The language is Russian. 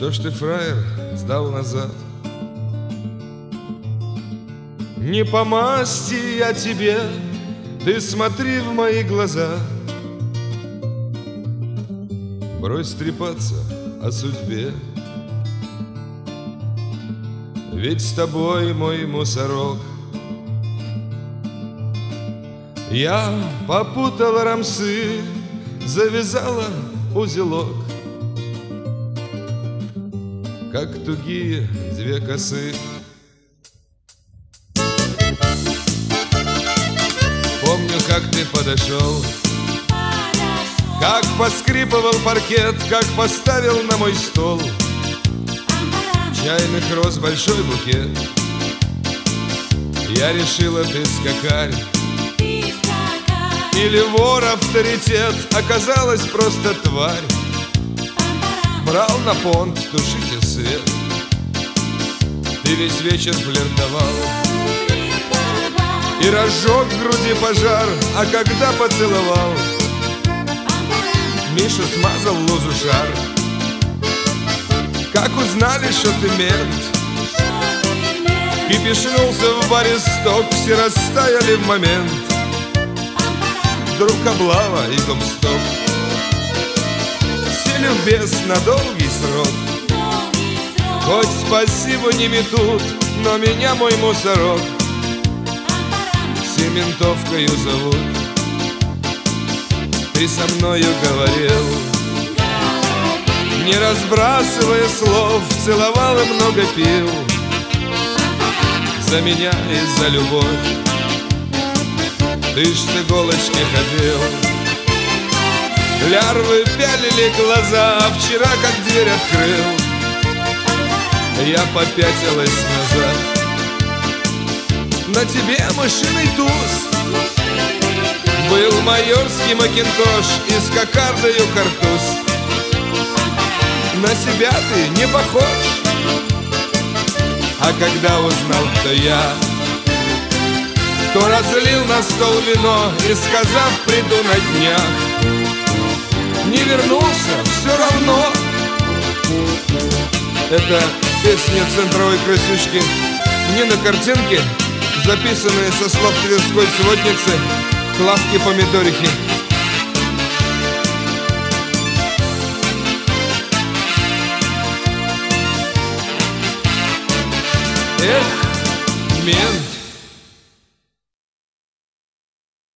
Что ж ты, фраер, сдал назад? Не по масти я тебе, ты смотри в мои глаза. Брось трепаться о судьбе, ведь с тобой мой мусорок. Я попутала рамсы, завязала узелок, как тугие две косы. Помню, как ты подошел, как поскрипывал паркет, как поставил на мой стол чайных роз большой букет. Я решила, ты скакарь или вор авторитет, оказалась просто тварь. Брал на понт, тушите свет. Ты весь вечер флиртовал и разжег в груди пожар, а когда поцеловал, Миша смазал лузу шар. Как узнали, что ты мент, кипишнулся в баре сток, все растаяли в момент. Вдруг облава и гоп-стоп, сели в бес на долгий срок. Хоть спасибо не метут, но меня мой мусорок Сементовкою зовут. Ты со мною говорил, не разбрасывая слов, целовал и много пил за меня и за любовь. Ты ж с иголочки ходил, лярвы пялили глаза, а вчера как дверь открыл, я попятилась назад. На тебе мышиный туз, был майорский макинтош и с кокардою картуз. На себя ты не похож. А когда узнал, кто я, то разлил на стол вино и, сказав, приду на днях, не вернулся все равно. Это песня центровой красючки Нины Картинки, записанная со слов тверской сводницы Клавки Помидорихи. Эх, мент,